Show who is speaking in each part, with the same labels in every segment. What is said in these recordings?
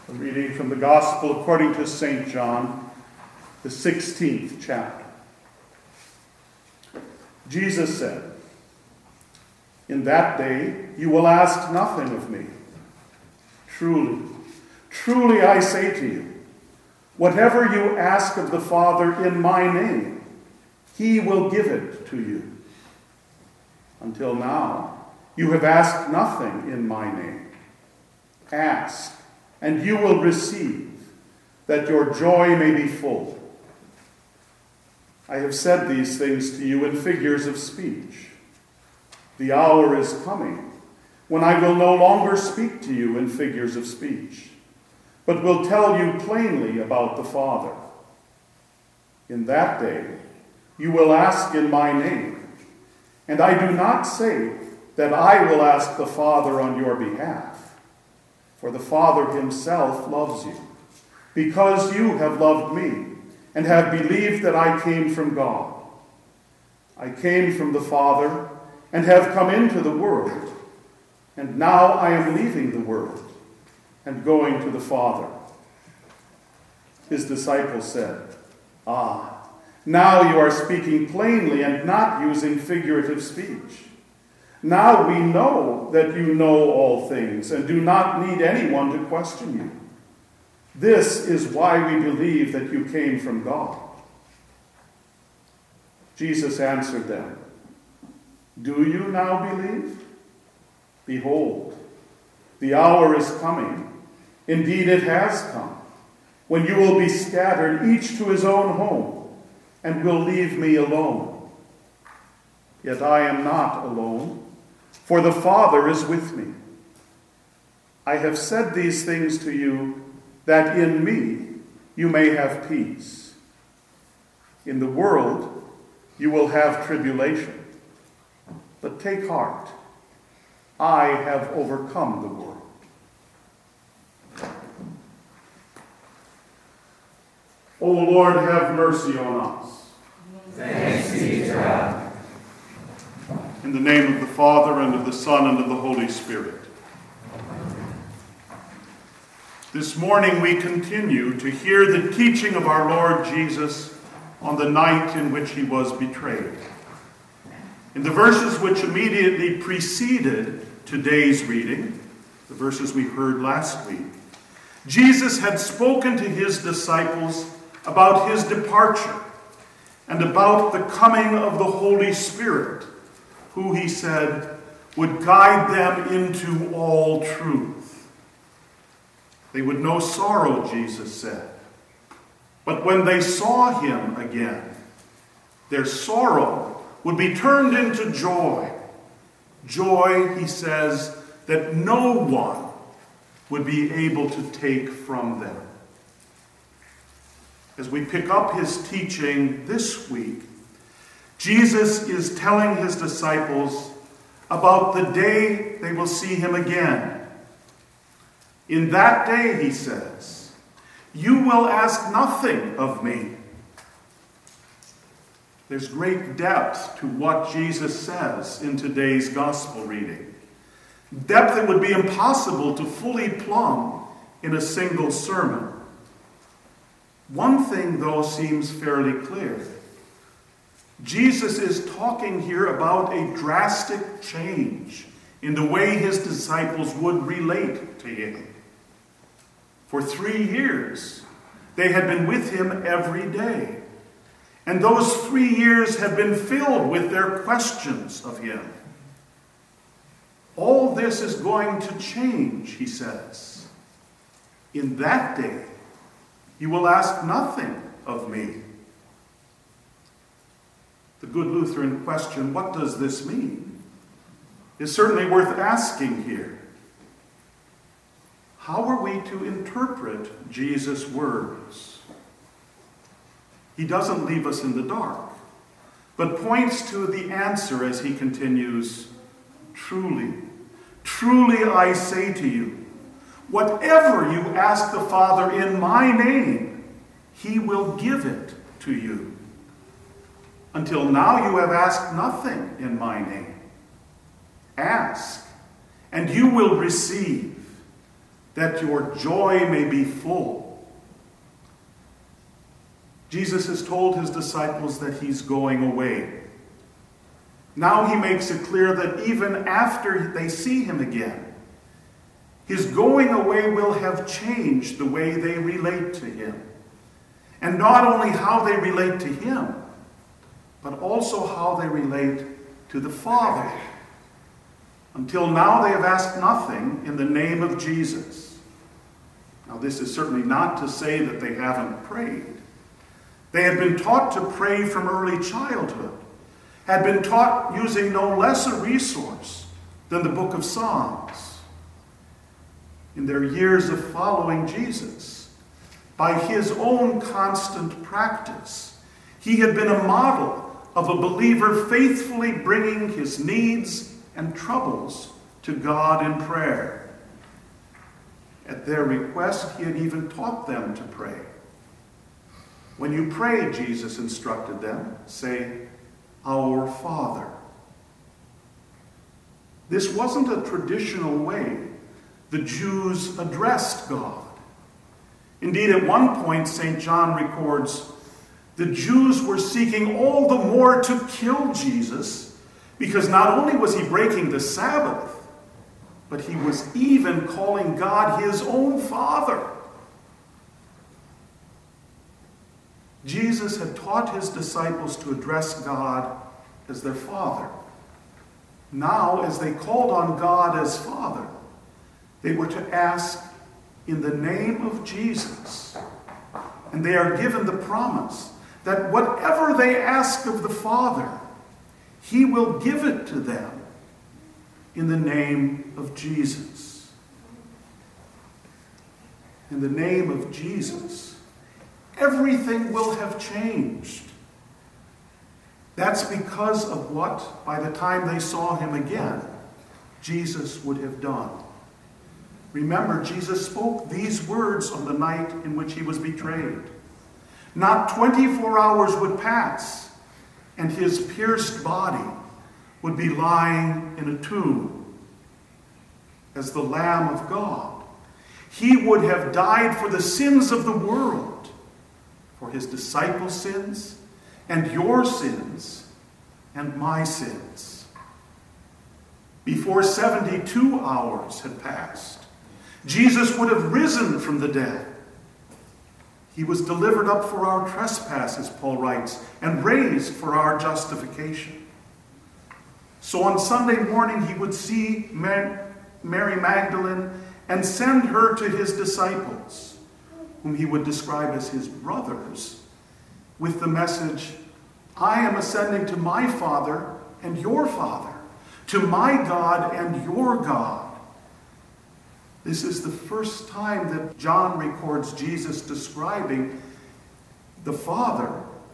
Speaker 1: A reading from the Gospel according to St. John, the 16th chapter. Jesus said, "In that day you will ask nothing of me. Truly, truly I say to you, whatever you ask of the Father in my name, he will give it to you. Until now, you have asked nothing in my name. Ask, and you will receive, that your joy may be full. I have said these things to you in figures of speech. The hour is coming when I will no longer speak to you in figures of speech, but will tell you plainly about the Father. In that day you will ask in my name, and I do not say that I will ask the Father on your behalf, for the Father himself loves you, because you have loved me and have believed that I came from God. I came from the Father and have come into the world, and now I am leaving the world and going to the Father." His disciples said, "Ah, now you are speaking plainly and not using figurative speech. Now we know that you know all things and do not need anyone to question you. This is why we believe that you came from God." Jesus answered them, "Do you now believe? Behold, the hour is coming. Indeed, it has come, when you will be scattered, each to his own home, and will leave me alone. Yet I am not alone, for the Father is with me. I have said these things to you, that in me you may have peace. In the world you will have tribulation, but take heart. I have overcome the world." O Lord, have mercy on us.
Speaker 2: Thanks be to God.
Speaker 1: In the name of the Father, and of the Son, and of the Holy Spirit. This morning we continue to hear the teaching of our Lord Jesus on the night in which he was betrayed. In the verses which immediately preceded today's reading, the verses we heard last week, Jesus had spoken to his disciples about his departure and about the coming of the Holy Spirit, who, he said, would guide them into all truth. They would know sorrow, Jesus said, but when they saw him again, their sorrow would be turned into joy. Joy, he says, that no one would be able to take from them. As we pick up his teaching this week, Jesus is telling his disciples about the day they will see him again. In that day, he says, you will ask nothing of me. There's great depth to what Jesus says in today's gospel reading. Depth that would be impossible to fully plumb in a single sermon. One thing, though, seems fairly clear. Jesus is talking here about a drastic change in the way his disciples would relate to him. For 3 years, they had been with him every day. And those 3 years had been filled with their questions of him. All this is going to change, he says. In that day, you will ask nothing of me. The good Lutheran question, what does this mean, is certainly worth asking here. How are we to interpret Jesus' words? He doesn't leave us in the dark, but points to the answer as he continues, "Truly, truly I say to you, whatever you ask the Father in my name, he will give it to you. Until now you have asked nothing in my name. Ask, and you will receive, that your joy may be full. Jesus has told his disciples that he's going away. Now he makes it clear that even after they see him again, his going away will have changed the way they relate to him. And not only how they relate to him, but also how they relate to the Father. Until now they have asked nothing in the name of Jesus. Now this is certainly not to say that they haven't prayed. They had been taught to pray from early childhood, had been taught using no less a resource than the book of Psalms. In their years of following Jesus, by his own constant practice, he had been a model of a believer faithfully bringing his needs and troubles to God in prayer. At their request, he had even taught them to pray. When you pray, Jesus instructed them, say, "Our Father." This wasn't a traditional way the Jews addressed God. Indeed, at one point, St. John records, the Jews were seeking all the more to kill Jesus because not only was he breaking the Sabbath, but he was even calling God his own Father. Jesus had taught his disciples to address God as their Father. Now, as they called on God as Father, they were to ask in the name of Jesus. And they are given the promise that whatever they ask of the Father, he will give it to them in the name of Jesus. In the name of Jesus, everything will have changed. That's because of what, by the time they saw him again, Jesus would have done. Remember, Jesus spoke these words on the night in which he was betrayed. Not 24 hours would pass, and his pierced body would be lying in a tomb as the Lamb of God. He would have died for the sins of the world, for his disciples' sins, and your sins, and my sins. Before 72 hours had passed, Jesus would have risen from the dead. He was delivered up for our trespasses, Paul writes, and raised for our justification. So on Sunday morning, he would see Mary Magdalene and send her to his disciples, whom he would describe as his brothers, with the message, "I am ascending to my Father and your Father, to my God and your God." This is the first time that John records Jesus describing the Father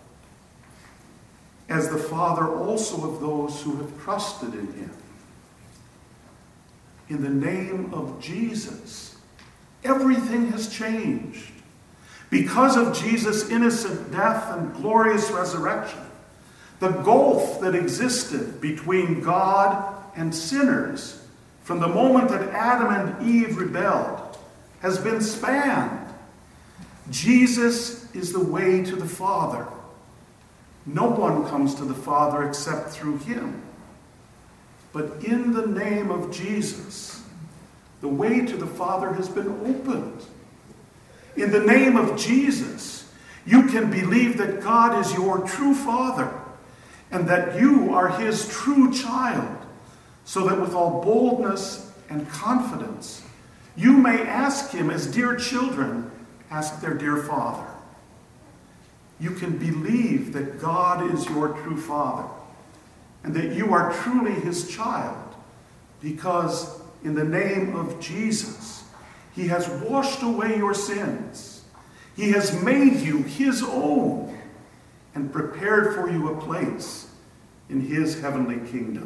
Speaker 1: as the Father also of those who have trusted in him. In the name of Jesus, everything has changed. Because of Jesus' innocent death and glorious resurrection, the gulf that existed between God and sinners from the moment that Adam and Eve rebelled has been spanned. Jesus is the way to the Father. No one comes to the Father except through him. But in the name of Jesus, the way to the Father has been opened. In the name of Jesus, you can believe that God is your true Father and that you are his true child, so that with all boldness and confidence, you may ask him as dear children ask their dear Father. You can believe that God is your true Father and that you are truly his child because in the name of Jesus, he has washed away your sins. He has made you his own and prepared for you a place in his heavenly kingdom.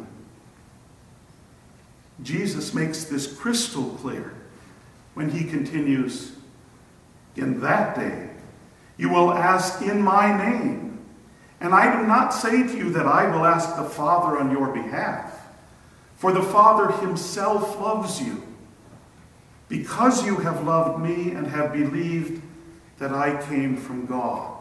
Speaker 1: Jesus makes this crystal clear when he continues, "In that day you will ask in my name, and I do not say to you that I will ask the Father on your behalf, for the Father himself loves you, because you have loved me and have believed that I came from God.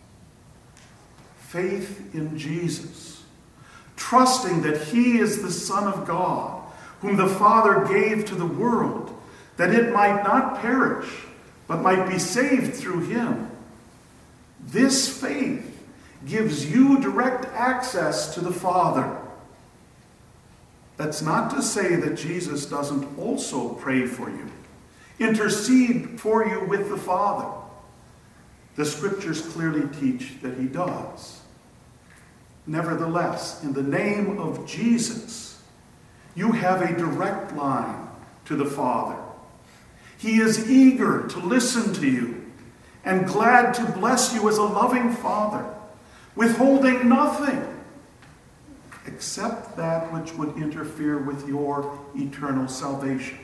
Speaker 1: Faith in Jesus, trusting that he is the Son of God, whom the Father gave to the world, that it might not perish, but might be saved through him. This faith gives you direct access to the Father. That's not to say that Jesus doesn't also pray for you, intercede for you with the Father. The scriptures clearly teach that he does. Nevertheless, in the name of Jesus, you have a direct line to the Father. He is eager to listen to you and glad to bless you as a loving Father, withholding nothing except that which would interfere with your eternal salvation.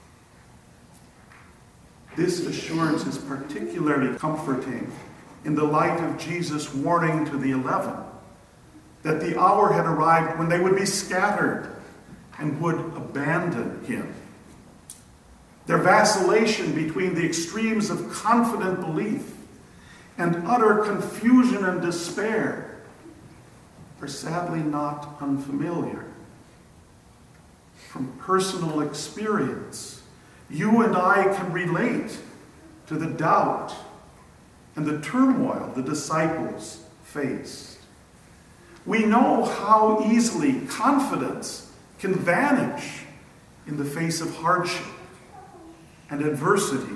Speaker 1: This assurance is particularly comforting in the light of Jesus' warning to the 11 that the hour had arrived when they would be scattered and would abandon him. Their vacillation between the extremes of confident belief and utter confusion and despair are sadly not unfamiliar. From personal experience, you and I can relate to the doubt and the turmoil the disciples faced. We know how easily confidence can vanish in the face of hardship and adversity.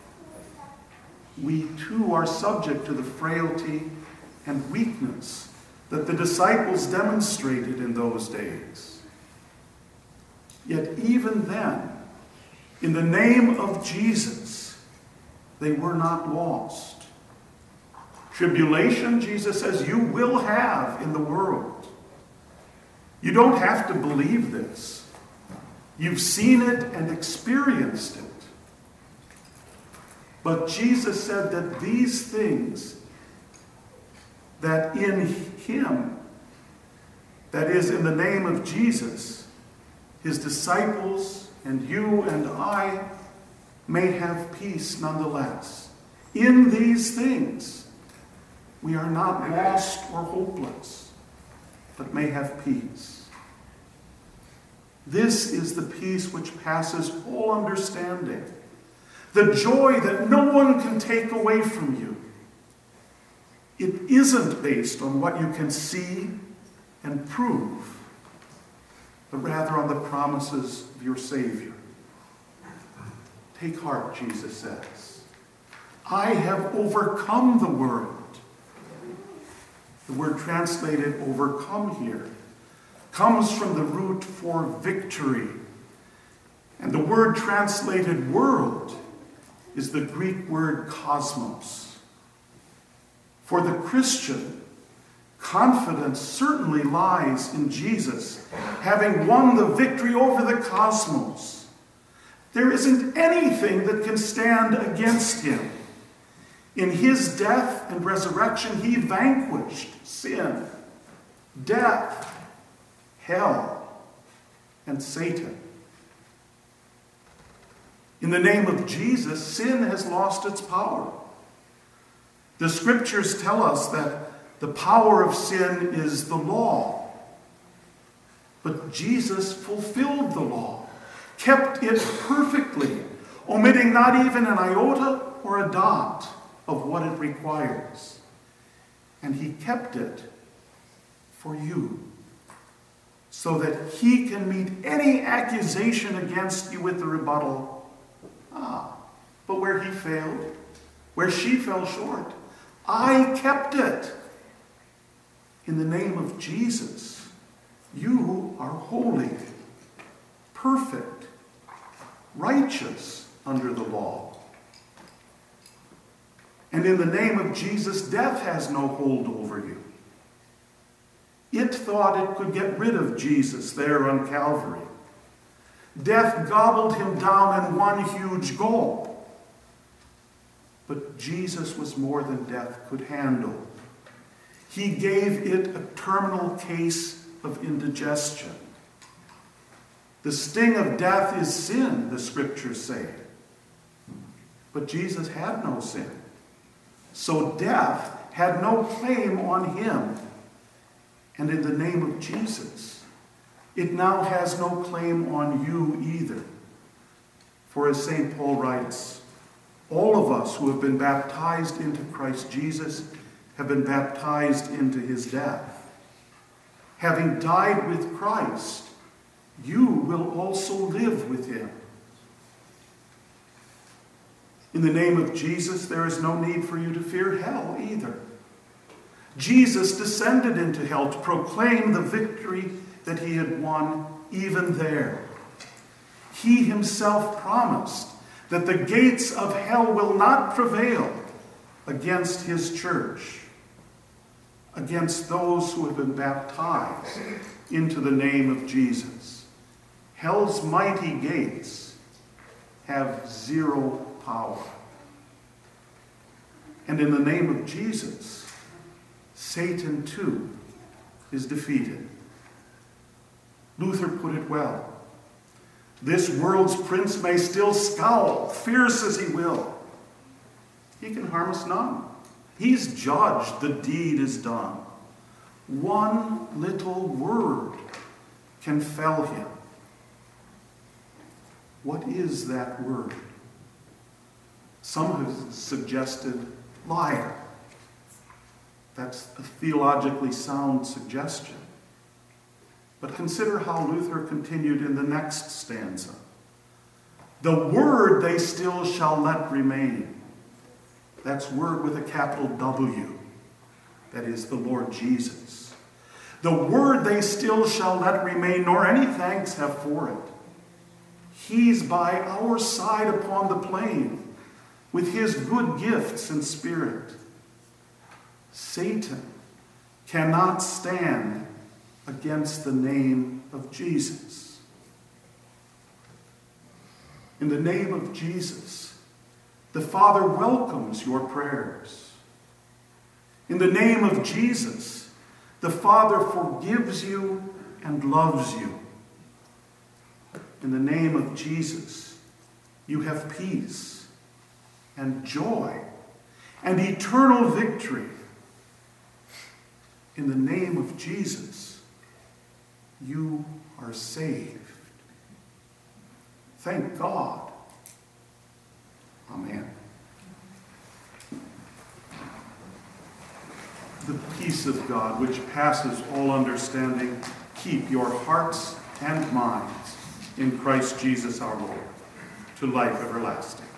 Speaker 1: We too are subject to the frailty and weakness that the disciples demonstrated in those days. Yet even then, in the name of Jesus, they were not lost. Tribulation, Jesus says, you will have in the world. You don't have to believe this. You've seen it and experienced it. But Jesus said that these things, that in him, that is, in the name of Jesus, his disciples and you and I may have peace nonetheless. In these things, we are not lost or hopeless, but may have peace. This is the peace which passes all understanding, the joy that no one can take away from you. It isn't based on what you can see and prove, but rather on the promises of your Savior. Take heart, Jesus says. I have overcome the world. The word translated overcome here comes from the root for victory. And the word translated world is the Greek word cosmos. For the Christian, confidence certainly lies in Jesus, having won the victory over the cosmos. There isn't anything that can stand against him. In his death and resurrection, he vanquished sin, death, hell, and Satan. In the name of Jesus, sin has lost its power. The scriptures tell us that the power of sin is the law. But Jesus fulfilled the law, kept it perfectly, omitting not even an iota or a dot of what it requires. And he kept it for you, so that he can meet any accusation against you with the rebuttal, but where he failed, where she fell short, I kept it. In the name of Jesus, you are holy, perfect, righteous under the law. And in the name of Jesus, death has no hold over you. It thought it could get rid of Jesus there on Calvary. Death gobbled him down in one huge gulp. But Jesus was more than death could handle. He gave it a terminal case of indigestion. The sting of death is sin, the scriptures say. But Jesus had no sin. So death had no claim on him. And in the name of Jesus, it now has no claim on you either. For as St. Paul writes, all of us who have been baptized into Christ Jesus have been baptized into his death. Having died with Christ, you will also live with him. In the name of Jesus, there is no need for you to fear hell either. Jesus descended into hell to proclaim the victory that he had won even there. He himself promised that the gates of hell will not prevail against his church, against those who have been baptized into the name of Jesus. Hell's mighty gates have zero power. And in the name of Jesus, Satan too is defeated. Luther put it well. This world's prince may still scowl, fierce as he will. He can harm us none. He's judged, the deed is done. One little word can fell him. What is that word? Some have suggested liar. That's a theologically sound suggestion. But consider how Luther continued in the next stanza. The word they still shall let remain. That's word with a capital W. That is the Lord Jesus. The word they still shall let remain, nor any thanks have for it. He's by our side upon the plain, with his good gifts and spirit. Satan cannot stand against the name of Jesus. In the name of Jesus, the Father welcomes your prayers. In the name of Jesus, the Father forgives you and loves you. In the name of Jesus, you have peace and joy and eternal victory. In the name of Jesus, you are saved. Thank God. Amen. The peace of God, which passes all understanding, keep your hearts and minds in Christ Jesus our Lord, to life everlasting.